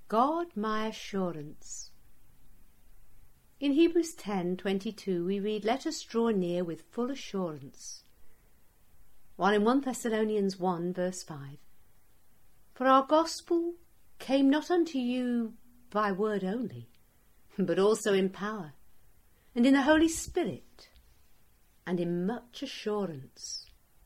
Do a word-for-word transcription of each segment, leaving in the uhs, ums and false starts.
God my assurance. In Hebrews ten twenty-two we read, "Let us draw near with full assurance." While in First Thessalonians one verse five, "For our gospel came not unto you by word only, but also in power, and in the Holy Spirit, and in much assurance."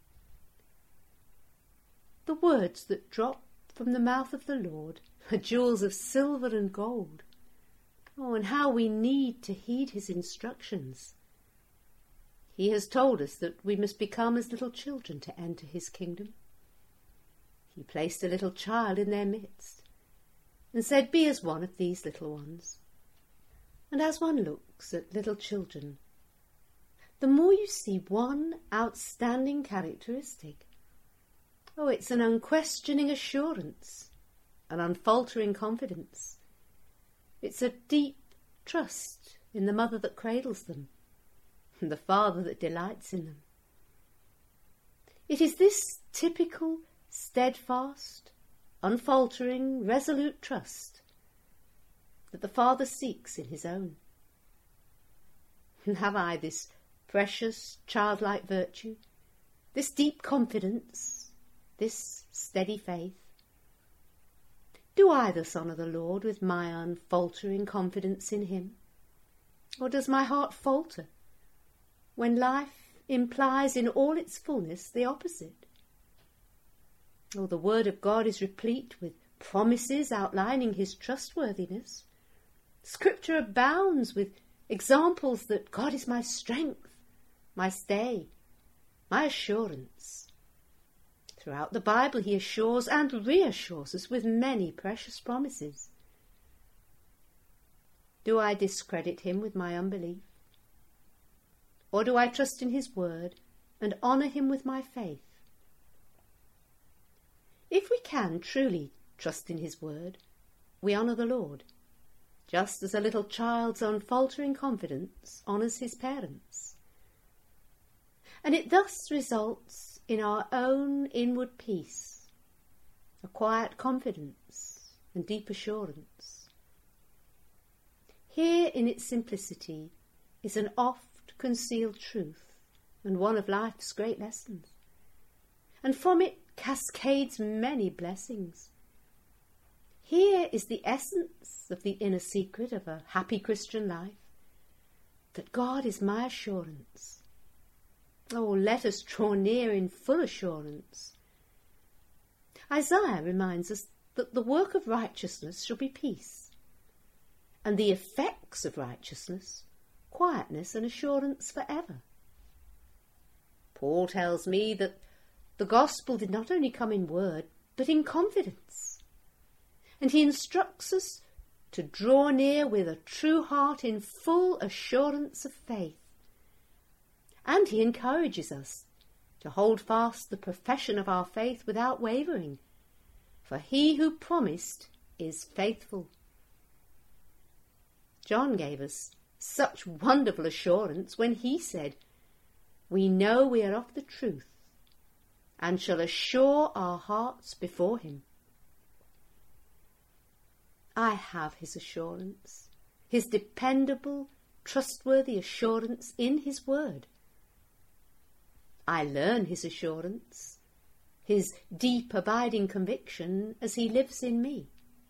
The words that drop from the mouth of the Lord are jewels of silver and gold. Oh, and how we need to heed his instructions. He has told us that we must become as little children to enter his kingdom. He placed a little child in their midst and said, "Be as one of these little ones." And as one looks at little children, the more you see one outstanding characteristic. Oh, it's an unquestioning assurance, an unfaltering confidence. It's a deep trust in the mother that cradles them, and the father that delights in them. It is this typical, steadfast, unfaltering, resolute trust that the Father seeks in his own. And have I this precious, childlike virtue, this deep confidence, this steady faith? Do I thus honour the Lord with my unfaltering confidence in him? Or does my heart falter when life implies in all its fullness the opposite? Oh, the Word of God is replete with promises outlining his trustworthiness. Scripture abounds with examples that God is my strength, my stay, my assurance. Throughout the Bible he assures and reassures us with many precious promises. Do I discredit him with my unbelief? Or do I trust in his word and honour him with my faith? If we can truly trust in his word, we honour the Lord, just as a little child's unfaltering confidence honours his parents. And it thus results in our own inward peace, a quiet confidence and deep assurance. Here in its simplicity is an oft-concealed truth and one of life's great lessons, and from it cascades many blessings. Here is the essence of the inner secret of a happy Christian life, that God is my assurance. Oh, let us draw near in full assurance. Isaiah reminds us that the work of righteousness shall be peace, and the effects of righteousness, quietness and assurance forever. Paul tells me that the gospel did not only come in word, but in confidence. And he instructs us to draw near with a true heart in full assurance of faith. And he encourages us to hold fast the profession of our faith without wavering, for he who promised is faithful. John gave us such wonderful assurance when he said, "We know we are of the truth, and shall assure our hearts before him." I have his assurance, his dependable, trustworthy assurance in his word. I learn his assurance, his deep abiding conviction as he lives in me.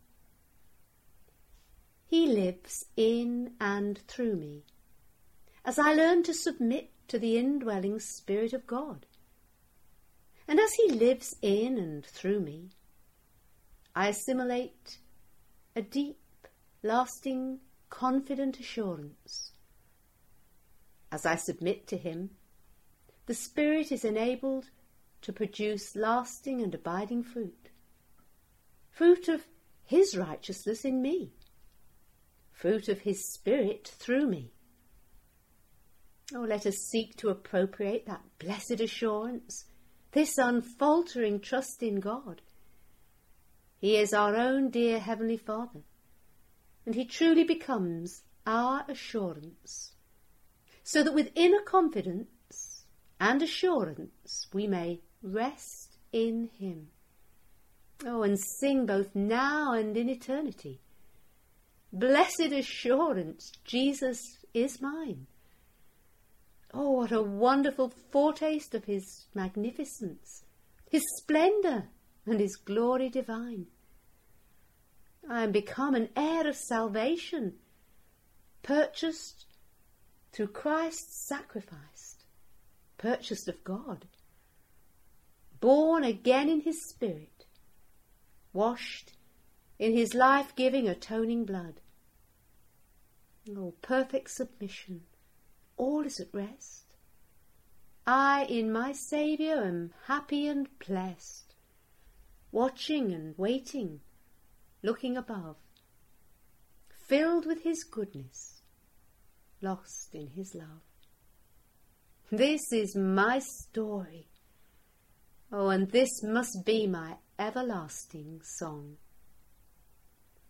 He lives in and through me, as I learn to submit to the indwelling Spirit of God. And as he lives in and through me, I assimilate a deep, lasting, confident assurance. As I submit to him, the Spirit is enabled to produce lasting and abiding fruit, fruit of his righteousness in me, fruit of his Spirit through me. Oh, let us seek to appropriate that blessed assurance, this unfaltering trust in God. He is our own dear Heavenly Father, and he truly becomes our assurance, so that with inner confidence and assurance we may rest in him, Oh, and sing both now and in eternity. Blessed assurance, Jesus is mine. Oh, what a wonderful foretaste of his magnificence, his splendour, and his glory divine. I am become an heir of salvation, purchased through Christ's sacrifice, purchased of God, born again in his Spirit, washed in his life-giving atoning blood. Oh, perfect submission, all is at rest. I in my Saviour am happy and blessed, watching and waiting, looking above, filled with his goodness, lost in his love. This is my story. Oh, and this must be my everlasting song.